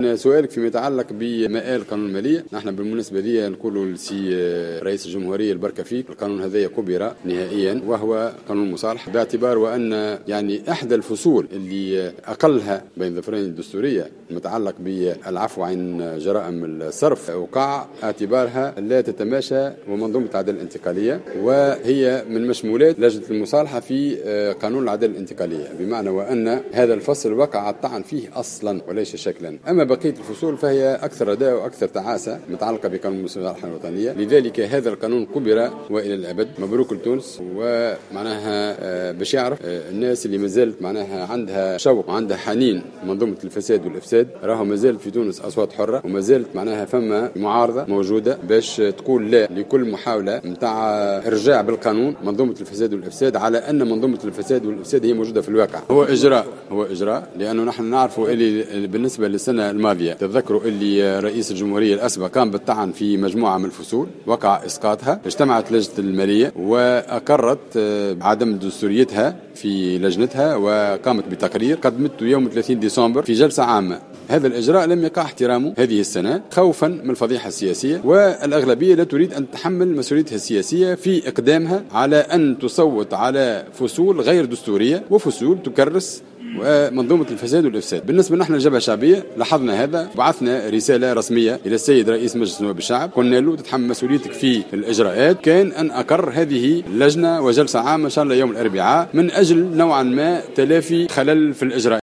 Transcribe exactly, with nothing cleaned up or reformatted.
سؤالك فيما يتعلق بمآل قانون المالية، نحن بالمناسبة دي نقولوا لسي رئيس الجمهورية البركة فيك، القانون هذا كبر نهائيا وهو قانون المصالحة، باعتبار وأن يعني إحدى الفصول اللي أقلها بين ظفرين الدستورية المتعلق بالعفو عن جرائم الصرف وقع اعتبارها لا تتماشى ومنظومة العدالة الانتقالية، وهي من مشمولات لجنة المصالحة في قانون العدالة الانتقالية، بمعنى وأن هذا الفصل وقع الطعن فيه أصلا وليس شكلا. أما بقية الفصول فهي أكثر رداء وأكثر تعاسة متعلقة بقانون المصالحة الوطنية، لذلك هذا القانون كبر وإلى الأبد. مبروك لتونس، ومعناها باش يعرف الناس اللي مازالت معناها عندها شوق وعندها حنين منظومة الفساد والإفساد، راهو مازالت في تونس أصوات حرة، ومازالت معناها فما معارضة موجودة باش تقول لا لكل محاولة متاع إرجاع بالقانون منظومة الفساد والإفساد، على أن منظومة الفساد والإفساد هي موجودة في الواقع. هو إجراء هو إجراء لأنه نحن نعرفوا اللي بالنسبة للسنة الماضية تذكروا اللي رئيس الجمهورية الأسبق قام بالطعن في مجموعة من الفصول وقع إسقاطها، اجتمعت لجنة المالية وأقرت عدم دستوريتها في لجنتها وقامت بتقرير قدمته يوم ثلاثين ديسمبر في جلسة عامة. هذا الإجراء لم يقع احترامه هذه السنة خوفا من الفضيحة السياسية، والأغلبية لا تريد أن تتحمل مسؤوليتها السياسية في إقدامها على أن تصوت على فصول غير دستورية وفصول تكرس ومنظومة الفساد والإفساد. بالنسبة نحن الجبهة الشعبية لاحظنا هذا، بعثنا رسالة رسمية إلى السيد رئيس مجلس نواب الشعب، قلنا له تتحمل مسؤوليتك في الإجراءات، كان أن أقر هذه لجنة وجلسة عامة إن شاء الله يوم الأربعاء من أجل نوعا ما تلافي خلل في الإجراءات.